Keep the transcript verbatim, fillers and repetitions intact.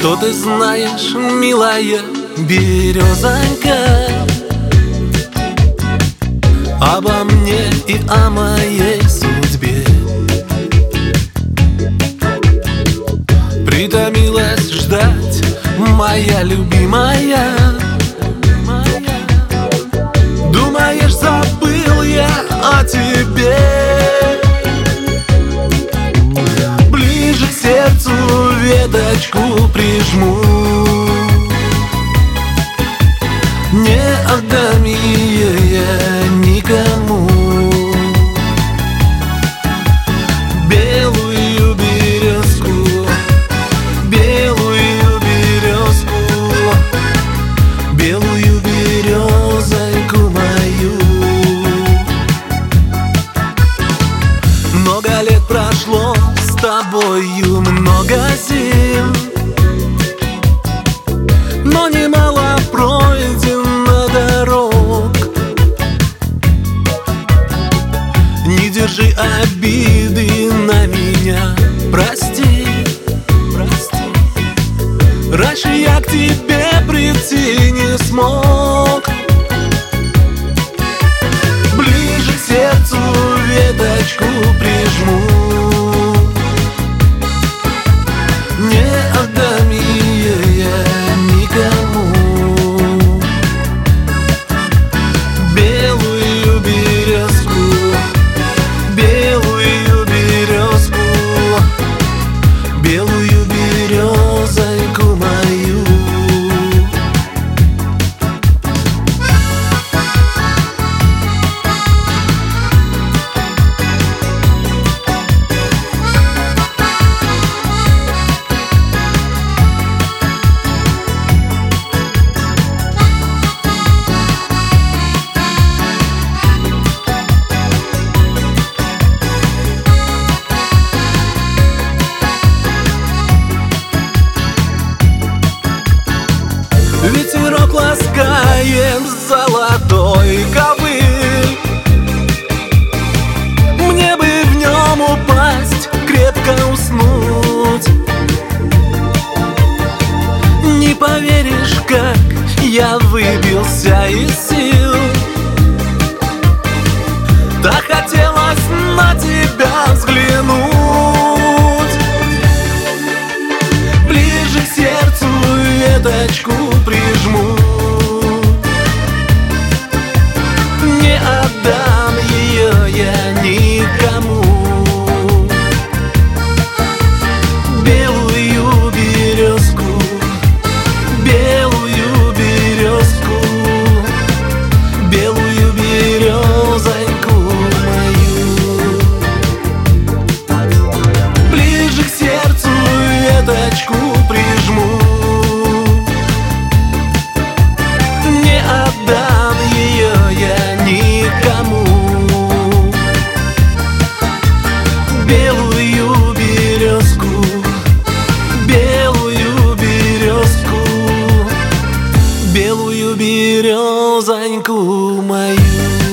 Что ты знаешь, милая березонька, обо мне и о моей судьбе? Притомилась ждать моя любимая. Думаешь, забыл я о тебе? Ближе к сердцу веточку прижму, не отдам ее я никому. Белую березку, белую березку, белую березоньку мою. Много лет прошло с тобою, много зим, но немало пройдено дорог. Не держи обиды на меня, прости, прости. Раньше я к тебе прийти не смог. Ближе к сердцу веточку прижму, не отдам ее я никому. Белую березку, белую березку, белую березоньку мою. Ветерок ласкает золотой ковыль, мне бы в нем упасть, крепко уснуть. Не поверишь, как я выбился из сил. Так хотелось на тебя взглянуть. Ближе к сердцу веточку прижму, не отдам ее я никому. Белую березку, белую березку, белую березоньку мою. Ближе к сердцу веточку прижму, не отдам ее я никому. Белую березку, белую березку, белую березоньку мою.